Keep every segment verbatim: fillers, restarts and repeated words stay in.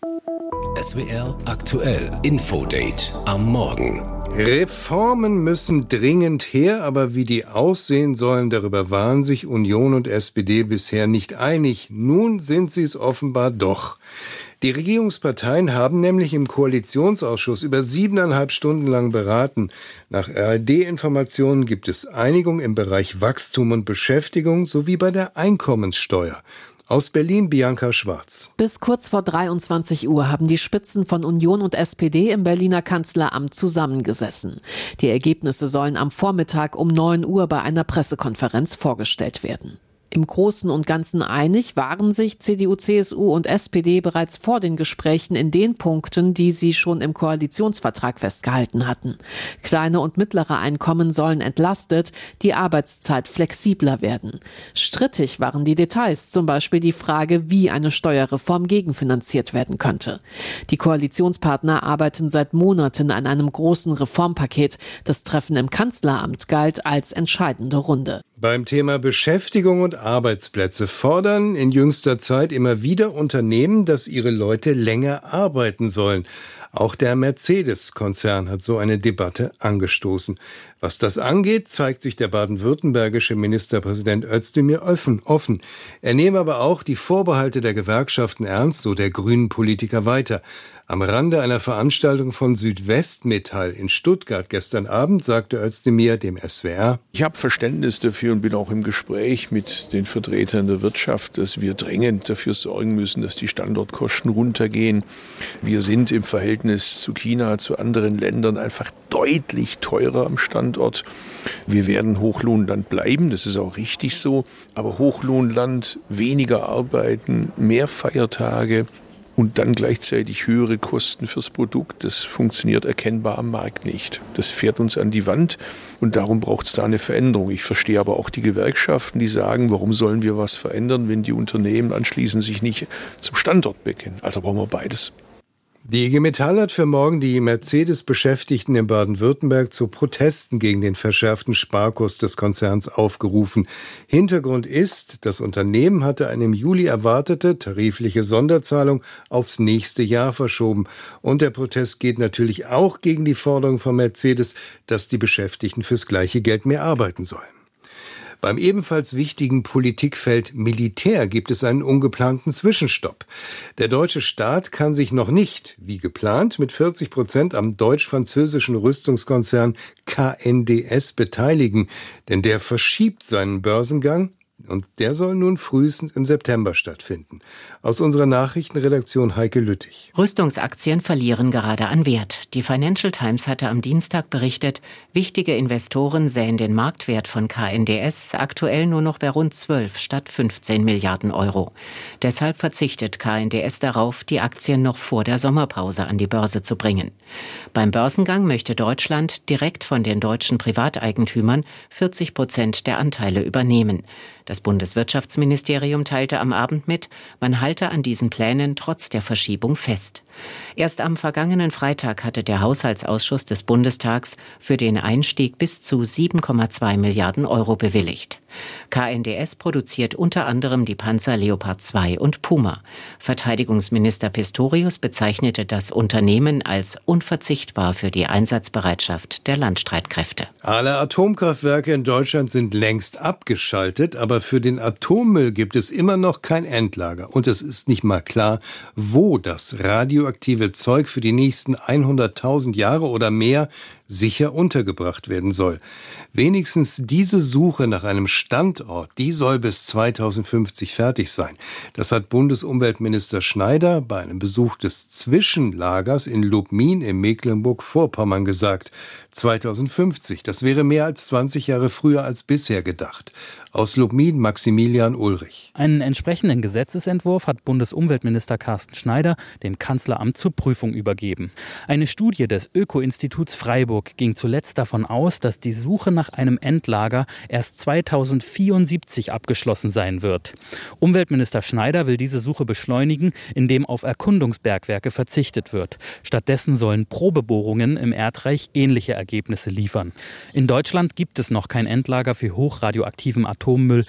S W R aktuell Infodate am Morgen. Reformen müssen dringend her, aber wie die aussehen sollen, darüber waren sich Union und S P D bisher nicht einig. Nun sind sie es offenbar doch. Die Regierungsparteien haben nämlich im Koalitionsausschuss über siebeneinhalb Stunden lang beraten. Nach R A D-Informationen gibt es Einigung im Bereich Wachstum und Beschäftigung sowie bei der Einkommenssteuer. Aus Berlin Bianca Schwarz. Bis kurz vor dreiundzwanzig Uhr haben die Spitzen von Union und S P D im Berliner Kanzleramt zusammengesessen. Die Ergebnisse sollen am Vormittag um neun Uhr bei einer Pressekonferenz vorgestellt werden. Im Großen und Ganzen einig waren sich C D U, C S U und S P D bereits vor den Gesprächen in den Punkten, die sie schon im Koalitionsvertrag festgehalten hatten. Kleine und mittlere Einkommen sollen entlastet, die Arbeitszeit flexibler werden. Strittig waren die Details, zum Beispiel die Frage, wie eine Steuerreform gegenfinanziert werden könnte. Die Koalitionspartner arbeiten seit Monaten an einem großen Reformpaket. Das Treffen im Kanzleramt galt als entscheidende Runde. Beim Thema Beschäftigung und Arbeitsplätze fordern in jüngster Zeit immer wieder Unternehmen, dass ihre Leute länger arbeiten sollen. Auch der Mercedes-Konzern hat so eine Debatte angestoßen. Was das angeht, zeigt sich der baden-württembergische Ministerpräsident Özdemir offen. Er nehme aber auch die Vorbehalte der Gewerkschaften ernst, so der grünen Politiker weiter. Am Rande einer Veranstaltung von Südwestmetall in Stuttgart gestern Abend sagte Özdemir dem S W R: Ich habe Verständnis dafür und bin auch im Gespräch mit den Vertretern der Wirtschaft, dass wir dringend dafür sorgen müssen, dass die Standortkosten runtergehen. Wir sind im Verhältnis zu China, zu anderen Ländern einfach deutlich teurer am Standort. Wir werden Hochlohnland bleiben, das ist auch richtig so. Aber Hochlohnland, weniger arbeiten, mehr Feiertage und dann gleichzeitig höhere Kosten fürs Produkt, das funktioniert erkennbar am Markt nicht. Das fährt uns an die Wand und darum braucht es da eine Veränderung. Ich verstehe aber auch die Gewerkschaften, die sagen, warum sollen wir was verändern, wenn die Unternehmen anschließend sich nicht zum Standort bekennen. Also brauchen wir beides. Die I G Metall hat für morgen die Mercedes-Beschäftigten in Baden-Württemberg zu Protesten gegen den verschärften Sparkurs des Konzerns aufgerufen. Hintergrund ist, das Unternehmen hatte eine im Juli erwartete tarifliche Sonderzahlung aufs nächste Jahr verschoben. Und der Protest geht natürlich auch gegen die Forderung von Mercedes, dass die Beschäftigten fürs gleiche Geld mehr arbeiten sollen. Beim ebenfalls wichtigen Politikfeld Militär gibt es einen ungeplanten Zwischenstopp. Der deutsche Staat kann sich noch nicht, wie geplant, mit vierzig Prozent am deutsch-französischen Rüstungskonzern K N D S beteiligen, denn der verschiebt seinen Börsengang. Und der soll nun frühestens im September stattfinden. Aus unserer Nachrichtenredaktion Heike Lüttich. Rüstungsaktien verlieren gerade an Wert. Die Financial Times hatte am Dienstag berichtet, wichtige Investoren sähen den Marktwert von K N D S aktuell nur noch bei rund zwölf statt fünfzehn Milliarden Euro. Deshalb verzichtet K N D S darauf, die Aktien noch vor der Sommerpause an die Börse zu bringen. Beim Börsengang möchte Deutschland direkt von den deutschen Privateigentümern vierzig Prozent der Anteile übernehmen. Das Bundeswirtschaftsministerium teilte am Abend mit, man halte an diesen Plänen trotz der Verschiebung fest. Erst am vergangenen Freitag hatte der Haushaltsausschuss des Bundestags für den Einstieg bis zu sieben Komma zwei Milliarden Euro bewilligt. K N D S produziert unter anderem die Panzer Leopard zwei und Puma. Verteidigungsminister Pistorius bezeichnete das Unternehmen als unverzichtbar für die Einsatzbereitschaft der Landstreitkräfte. Alle Atomkraftwerke in Deutschland sind längst abgeschaltet, aber für den Atommüll gibt es immer noch kein Endlager. Und es ist nicht mal klar, wo das radioaktive Zeug für die nächsten hunderttausend Jahre oder mehr sicher untergebracht werden soll. Wenigstens diese Suche nach einem Standort, die soll bis zweitausendfünfzig fertig sein. Das hat Bundesumweltminister Schneider bei einem Besuch des Zwischenlagers in Lubmin in Mecklenburg-Vorpommern gesagt. zweitausendfünfzig, das wäre mehr als zwanzig Jahre früher als bisher gedacht. Aus Lubmin Maximilian Ulrich. Einen entsprechenden Gesetzesentwurf hat Bundesumweltminister Carsten Schneider dem Kanzleramt zur Prüfung übergeben. Eine Studie des Öko-Instituts Freiburg ging zuletzt davon aus, dass die Suche nach einem Endlager erst zweitausendvierundsiebzig abgeschlossen sein wird. Umweltminister Schneider will diese Suche beschleunigen, indem auf Erkundungsbergwerke verzichtet wird. Stattdessen sollen Probebohrungen im Erdreich ähnliche Ergebnisse liefern. In Deutschland gibt es noch kein Endlager für hochradioaktiven Atommüll,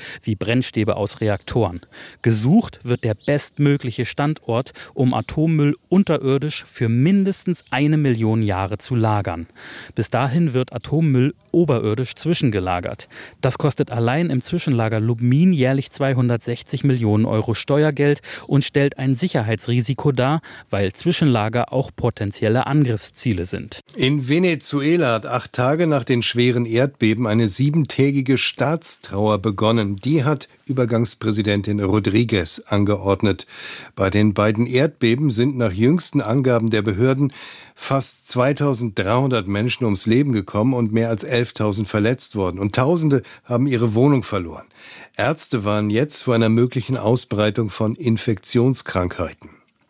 wie Brennstäbe aus Reaktoren. Gesucht wird der bestmögliche Standort, um Atommüll unterirdisch für mindestens eine Million Jahre zu lagern. Bis dahin wird Atommüll oberirdisch zwischengelagert. Das kostet allein im Zwischenlager Lubmin jährlich zweihundertsechzig Millionen Euro Steuergeld und stellt ein Sicherheitsrisiko dar, weil Zwischenlager auch potenzielle Angriffsziele sind. In Venezuela hat acht Tage nach den schweren Erdbeben eine siebentägige Staatstrauer begonnen. Die hat Übergangspräsidentin Rodriguez angeordnet. Bei den beiden Erdbeben sind nach jüngsten Angaben der Behörden fast zweitausenddreihundert Menschen ums Leben gekommen und mehr als elftausend verletzt worden. Und Tausende haben ihre Wohnung verloren. Ärzte warnen jetzt vor einer möglichen Ausbreitung von Infektionskrankheiten.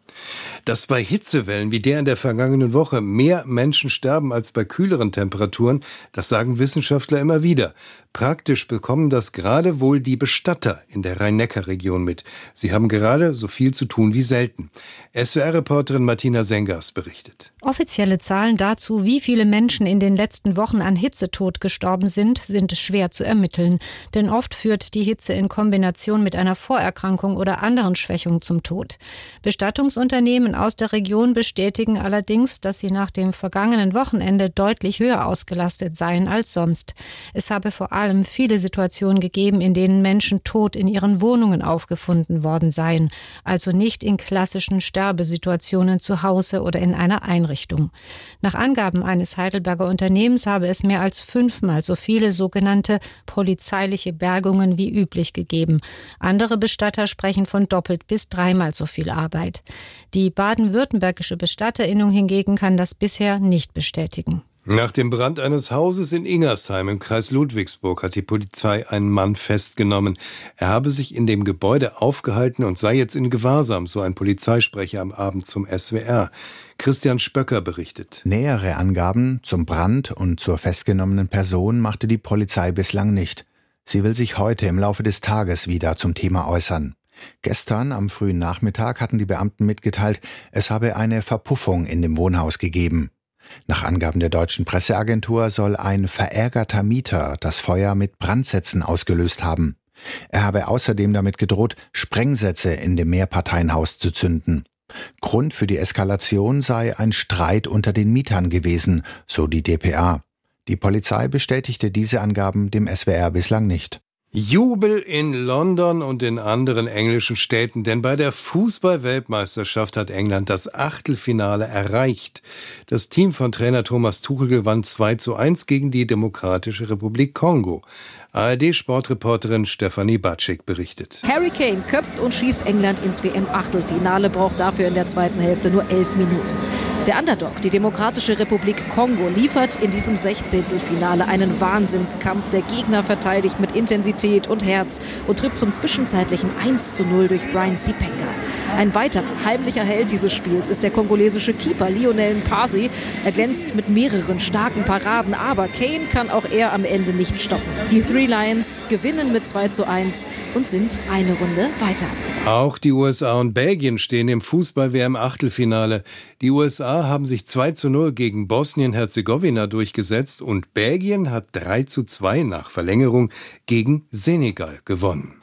Dass bei Hitzewellen wie der in der vergangenen Woche mehr Menschen sterben als bei kühleren Temperaturen, das sagen Wissenschaftler immer wieder. Praktisch bekommen das gerade wohl die Bestatter in der Rhein-Neckar-Region mit. Sie haben gerade so viel zu tun wie selten. S W R-Reporterin Martina Sengers berichtet. Offizielle Zahlen dazu, wie viele Menschen in den letzten Wochen an Hitzetod gestorben sind, sind schwer zu ermitteln. Denn oft führt die Hitze in Kombination mit einer Vorerkrankung oder anderen Schwächungen zum Tod. Bestattungsunternehmen aus der Region bestätigen allerdings, dass sie nach dem vergangenen Wochenende deutlich höher ausgelastet seien als sonst. Es habe vor allem viele Situationen gegeben, in denen Menschen tot in ihren Wohnungen aufgefunden worden seien, also nicht in klassischen Sterbesituationen zu Hause oder in einer Einrichtung. Nach Angaben eines Heidelberger Unternehmens habe es mehr als fünfmal so viele sogenannte polizeiliche Bergungen wie üblich gegeben. Andere Bestatter sprechen von doppelt bis dreimal so viel Arbeit. Die baden-württembergische Bestatterinnung hingegen kann das bisher nicht bestätigen. Nach dem Brand eines Hauses in Ingersheim im Kreis Ludwigsburg hat die Polizei einen Mann festgenommen. Er habe sich in dem Gebäude aufgehalten und sei jetzt in Gewahrsam, so ein Polizeisprecher am Abend zum S W R. Christian Spöcker berichtet. Nähere Angaben zum Brand und zur festgenommenen Person machte die Polizei bislang nicht. Sie will sich heute im Laufe des Tages wieder zum Thema äußern. Gestern am frühen Nachmittag hatten die Beamten mitgeteilt, es habe eine Verpuffung in dem Wohnhaus gegeben. Nach Angaben der deutschen Presseagentur soll ein verärgerter Mieter das Feuer mit Brandsätzen ausgelöst haben. Er habe außerdem damit gedroht, Sprengsätze in dem Mehrparteienhaus zu zünden. Grund für die Eskalation sei ein Streit unter den Mietern gewesen, so die d p a. Die Polizei bestätigte diese Angaben dem S W R bislang nicht. Jubel in London und in anderen englischen Städten, denn bei der Fußball-Weltmeisterschaft hat England das Achtelfinale erreicht. Das Team von Trainer Thomas Tuchel gewann zwei zu eins gegen die Demokratische Republik Kongo. A R D-Sportreporterin Stefanie Batschik berichtet. Harry Kane köpft und schießt England ins W M-Achtelfinale, braucht dafür in der zweiten Hälfte nur elf Minuten. Der Underdog, die Demokratische Republik Kongo, liefert in diesem Sechzehntelfinale einen Wahnsinnskampf. Der Gegner verteidigt mit Intensität und Herz und trifft zum zwischenzeitlichen eins zu null durch Brian Sipenga. Ein weiterer heimlicher Held dieses Spiels ist der kongolesische Keeper Lionel Mpasi. Er glänzt mit mehreren starken Paraden, aber Kane kann auch er am Ende nicht stoppen. Die Three Lions gewinnen mit zwei zu eins und sind eine Runde weiter. Auch die U S A und Belgien stehen im Fußball-W M-Achtelfinale. Die U S A haben sich zwei zu null gegen Bosnien-Herzegowina durchgesetzt und Belgien hat drei zu zwei nach Verlängerung gegen Senegal gewonnen.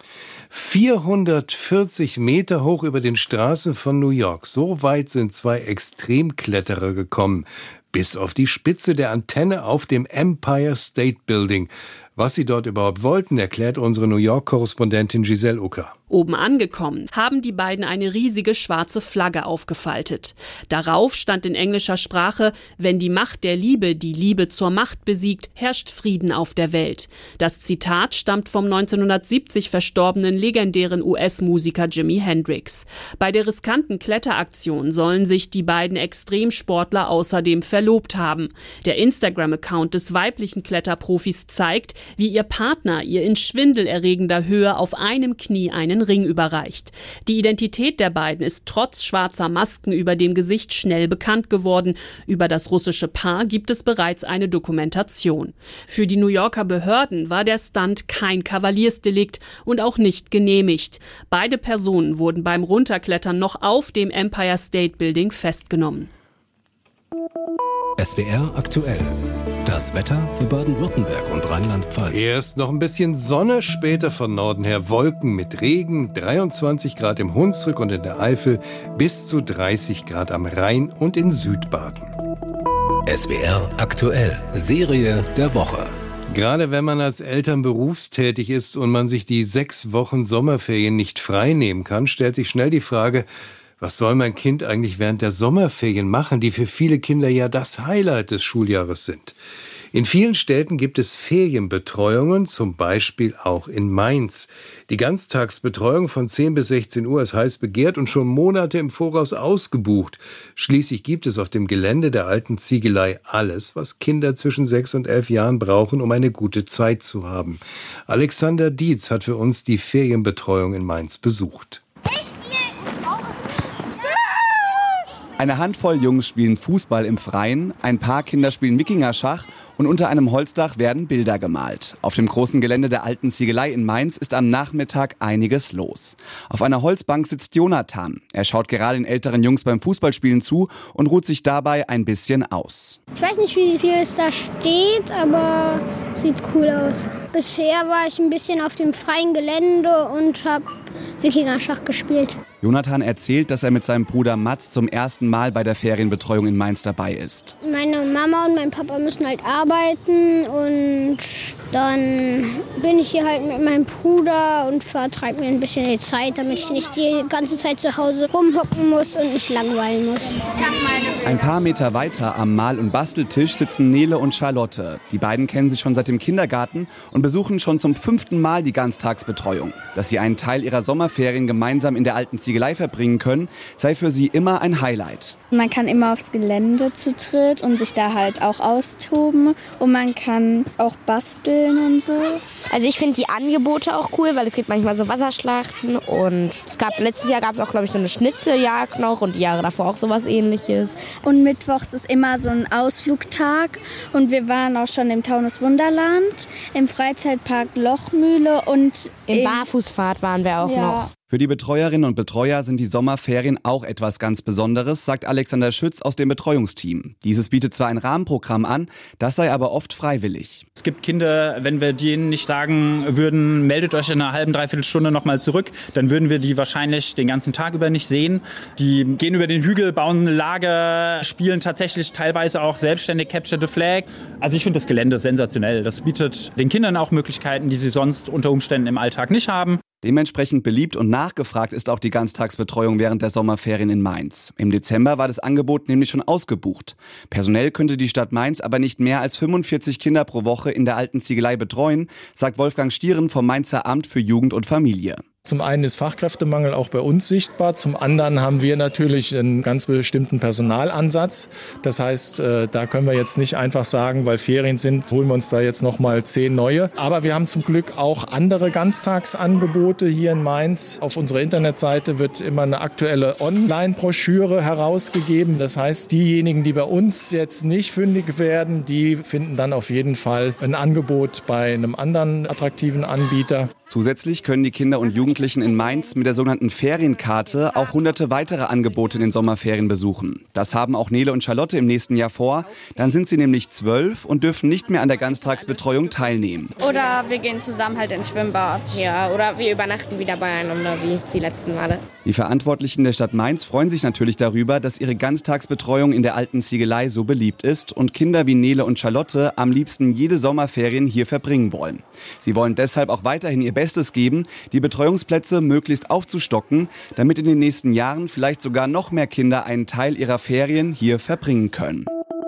vierhundertvierzig Meter hoch über den Straßen von New York. So weit sind zwei Extremkletterer gekommen. Bis auf die Spitze der Antenne auf dem Empire State Building. Was sie dort überhaupt wollten, erklärt unsere New York-Korrespondentin Giselle Ucker. Oben angekommen, haben die beiden eine riesige schwarze Flagge aufgefaltet. Darauf stand in englischer Sprache: Wenn die Macht der Liebe die Liebe zur Macht besiegt, herrscht Frieden auf der Welt. Das Zitat stammt vom neunzehnhundertsiebzig verstorbenen legendären U S-Musiker Jimi Hendrix. Bei der riskanten Kletteraktion sollen sich die beiden Extremsportler außerdem verlobt haben. Der Instagram-Account des weiblichen Kletterprofis zeigt, wie ihr Partner ihr in schwindelerregender Höhe auf einem Knie einen Ring überreicht. Die Identität der beiden ist trotz schwarzer Masken über dem Gesicht schnell bekannt geworden. Über das russische Paar gibt es bereits eine Dokumentation. Für die New Yorker Behörden war der Stunt kein Kavaliersdelikt und auch nicht genehmigt. Beide Personen wurden beim Runterklettern noch auf dem Empire State Building festgenommen. S W R aktuell. Das Das Wetter für Baden-Württemberg und Rheinland-Pfalz. Erst noch ein bisschen Sonne, später von Norden her Wolken mit Regen, dreiundzwanzig Grad im Hunsrück und in der Eifel, bis zu dreißig Grad am Rhein und in Südbaden. S W R aktuell, Serie der Woche. Gerade wenn man als Eltern berufstätig ist und man sich die sechs Wochen Sommerferien nicht frei nehmen kann, stellt sich schnell die Frage, was soll mein Kind eigentlich während der Sommerferien machen, die für viele Kinder ja das Highlight des Schuljahres sind. In vielen Städten gibt es Ferienbetreuungen, zum Beispiel auch in Mainz. Die Ganztagsbetreuung von zehn bis sechzehn Uhr ist heiß begehrt und schon Monate im Voraus ausgebucht. Schließlich gibt es auf dem Gelände der alten Ziegelei alles, was Kinder zwischen sechs und elf Jahren brauchen, um eine gute Zeit zu haben. Alexander Dietz hat für uns die Ferienbetreuung in Mainz besucht. Eine Handvoll Jungs spielen Fußball im Freien, ein paar Kinder spielen Wikingerschach und unter einem Holzdach werden Bilder gemalt. Auf dem großen Gelände der alten Ziegelei in Mainz ist am Nachmittag einiges los. Auf einer Holzbank sitzt Jonathan. Er schaut gerade den älteren Jungs beim Fußballspielen zu und ruht sich dabei ein bisschen aus. Ich weiß nicht, wie viel es da steht, aber sieht cool aus. Bisher war ich ein bisschen auf dem freien Gelände und habe Wikingerschach gespielt. Jonathan erzählt, dass er mit seinem Bruder Mats zum ersten Mal bei der Ferienbetreuung in Mainz dabei ist. Meine Mama und mein Papa müssen halt arbeiten und dann bin ich hier halt mit meinem Bruder und vertreibe mir ein bisschen die Zeit, damit ich nicht die ganze Zeit zu Hause rumhocken muss und mich langweilen muss. Ein paar Meter weiter am Mal- und Basteltisch sitzen Nele und Charlotte. Die beiden kennen sich schon seit dem Kindergarten und besuchen schon zum fünften Mal die Ganztagsbetreuung. Dass sie einen Teil ihrer Sommerferien gemeinsam in der alten Ziegelei verbringen können, sei für sie immer ein Highlight. Man kann immer aufs Gelände zu dritt und sich da halt auch austoben und man kann auch basteln und so. Also ich finde die Angebote auch cool, weil es gibt manchmal so Wasserschlachten und es gab letztes Jahr gab es auch, glaube ich, so eine Schnitzeljagd noch und die Jahre davor auch sowas Ähnliches. Und mittwochs ist immer so ein Ausflugtag und wir waren auch schon im Taunus Wunderland, im Freizeitpark Lochmühle und im Barfußfahrt waren wir auch ja. noch. Für die Betreuerinnen und Betreuer sind die Sommerferien auch etwas ganz Besonderes, sagt Alexander Schütz aus dem Betreuungsteam. Dieses bietet zwar ein Rahmenprogramm an, das sei aber oft freiwillig. Es gibt Kinder, wenn wir denen nicht sagen würden, meldet euch in einer halben, dreiviertel Stunde nochmal zurück, dann würden wir die wahrscheinlich den ganzen Tag über nicht sehen. Die gehen über den Hügel, bauen ein Lager, spielen tatsächlich teilweise auch selbstständig Capture the Flag. Also ich finde das Gelände sensationell. Das bietet den Kindern auch Möglichkeiten, die sie sonst unter Umständen im Alltag nicht haben. Dementsprechend beliebt und nachgefragt ist auch die Ganztagsbetreuung während der Sommerferien in Mainz. Im Dezember war das Angebot nämlich schon ausgebucht. Personell könnte die Stadt Mainz aber nicht mehr als fünfundvierzig Kinder pro Woche in der alten Ziegelei betreuen, sagt Wolfgang Stieren vom Mainzer Amt für Jugend und Familie. Zum einen ist Fachkräftemangel auch bei uns sichtbar, zum anderen haben wir natürlich einen ganz bestimmten Personalansatz. Das heißt, da können wir jetzt nicht einfach sagen, weil Ferien sind, holen wir uns da jetzt nochmal zehn neue. Aber wir haben zum Glück auch andere Ganztagsangebote hier in Mainz. Auf unserer Internetseite wird immer eine aktuelle Online-Broschüre herausgegeben. Das heißt, diejenigen, die bei uns jetzt nicht fündig werden, die finden dann auf jeden Fall ein Angebot bei einem anderen attraktiven Anbieter. Zusätzlich können die Kinder und Jugendlichen in Mainz mit der sogenannten Ferienkarte auch hunderte weitere Angebote in den Sommerferien besuchen. Das haben auch Nele und Charlotte im nächsten Jahr vor. Dann sind sie nämlich zwölf und dürfen nicht mehr an der Ganztagsbetreuung teilnehmen. Oder wir gehen zusammen halt ins Schwimmbad. Ja, oder wir übernachten wieder beieinander wie die letzten Male. Die Verantwortlichen der Stadt Mainz freuen sich natürlich darüber, dass ihre Ganztagsbetreuung in der alten Ziegelei so beliebt ist und Kinder wie Nele und Charlotte am liebsten jede Sommerferien hier verbringen wollen. Sie wollen deshalb auch weiterhin ihr Bestes geben, die Betreuungsplätze möglichst aufzustocken, damit in den nächsten Jahren vielleicht sogar noch mehr Kinder einen Teil ihrer Ferien hier verbringen können.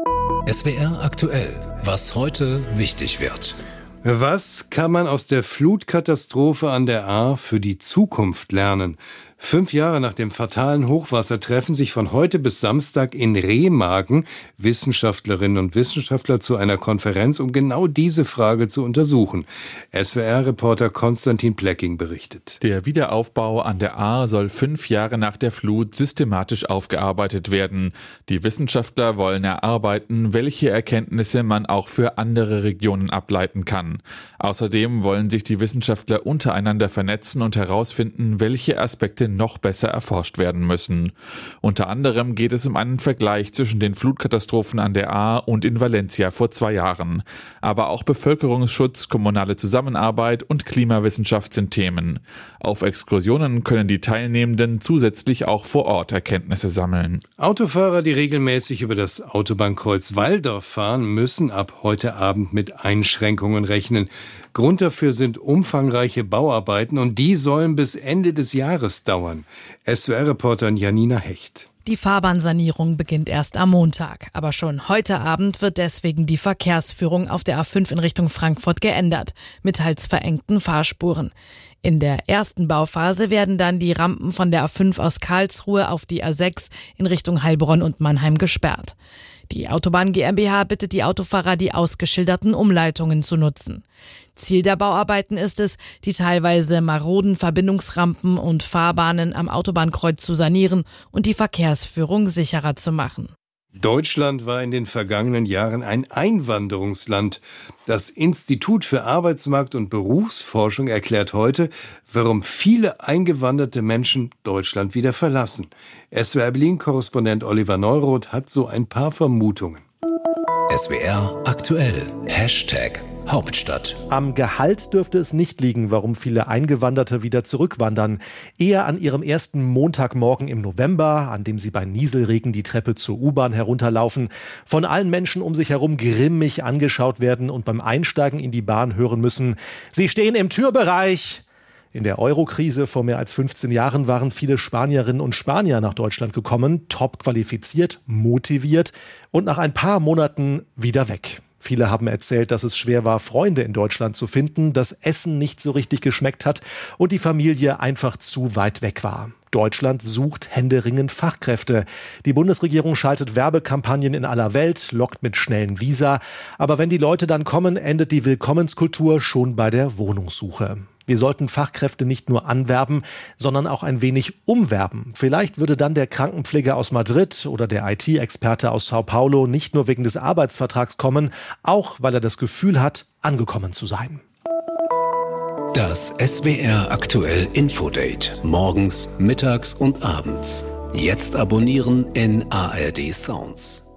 S W R aktuell, was heute wichtig wird. Was kann man aus der Flutkatastrophe an der Ahr für die Zukunft lernen? Fünf Jahre nach dem fatalen Hochwasser treffen sich von heute bis Samstag in Remagen Wissenschaftlerinnen und Wissenschaftler zu einer Konferenz, um genau diese Frage zu untersuchen. S W R-Reporter Konstantin Plecking berichtet. Der Wiederaufbau an der Ahr soll fünf Jahre nach der Flut systematisch aufgearbeitet werden. Die Wissenschaftler wollen erarbeiten, welche Erkenntnisse man auch für andere Regionen ableiten kann. Außerdem wollen sich die Wissenschaftler untereinander vernetzen und herausfinden, welche Aspekte noch besser erforscht werden müssen. Unter anderem geht es um einen Vergleich zwischen den Flutkatastrophen an der Ahr und in Valencia vor zwei Jahren. Aber auch Bevölkerungsschutz, kommunale Zusammenarbeit und Klimawissenschaft sind Themen. Auf Exkursionen können die Teilnehmenden zusätzlich auch vor Ort Erkenntnisse sammeln. Autofahrer, die regelmäßig über das Autobahnkreuz Walldorf fahren, müssen ab heute Abend mit Einschränkungen rechnen. Grund dafür sind umfangreiche Bauarbeiten und die sollen bis Ende des Jahres dauern. S W R-Reporterin Janina Hecht. Die Fahrbahnsanierung beginnt erst am Montag. Aber schon heute Abend wird deswegen die Verkehrsführung auf der A fünf in Richtung Frankfurt geändert, mit teils verengten Fahrspuren. In der ersten Bauphase werden dann die Rampen von der A fünf aus Karlsruhe auf die A sechs in Richtung Heilbronn und Mannheim gesperrt. Die Autobahn GmbH bittet die Autofahrer, die ausgeschilderten Umleitungen zu nutzen. Ziel der Bauarbeiten ist es, die teilweise maroden Verbindungsrampen und Fahrbahnen am Autobahnkreuz zu sanieren und die Verkehrsführung sicherer zu machen. Deutschland war in den vergangenen Jahren ein Einwanderungsland. Das Institut für Arbeitsmarkt- und Berufsforschung erklärt heute, warum viele eingewanderte Menschen Deutschland wieder verlassen. S W R Berlin-Korrespondent Oliver Neuroth hat so ein paar Vermutungen. S W R aktuell. Hashtag Hauptstadt. Am Gehalt dürfte es nicht liegen, warum viele Eingewanderte wieder zurückwandern. Eher an ihrem ersten Montagmorgen im November, an dem sie bei Nieselregen die Treppe zur U-Bahn herunterlaufen, von allen Menschen um sich herum grimmig angeschaut werden und beim Einsteigen in die Bahn hören müssen: Sie stehen im Türbereich. In der Euro-Krise vor mehr als fünfzehn Jahren waren viele Spanierinnen und Spanier nach Deutschland gekommen, top qualifiziert, motiviert und nach ein paar Monaten wieder weg. Viele haben erzählt, dass es schwer war, Freunde in Deutschland zu finden, das Essen nicht so richtig geschmeckt hat und die Familie einfach zu weit weg war. Deutschland sucht händeringend Fachkräfte. Die Bundesregierung schaltet Werbekampagnen in aller Welt, lockt mit schnellen Visa. Aber wenn die Leute dann kommen, endet die Willkommenskultur schon bei der Wohnungssuche. Wir sollten Fachkräfte nicht nur anwerben, sondern auch ein wenig umwerben. Vielleicht würde dann der Krankenpfleger aus Madrid oder der I T-Experte aus Sao Paulo nicht nur wegen des Arbeitsvertrags kommen, auch weil er das Gefühl hat, angekommen zu sein. Das S W R aktuell Infodate. Morgens, mittags und abends. Jetzt abonnieren in A R D Sounds.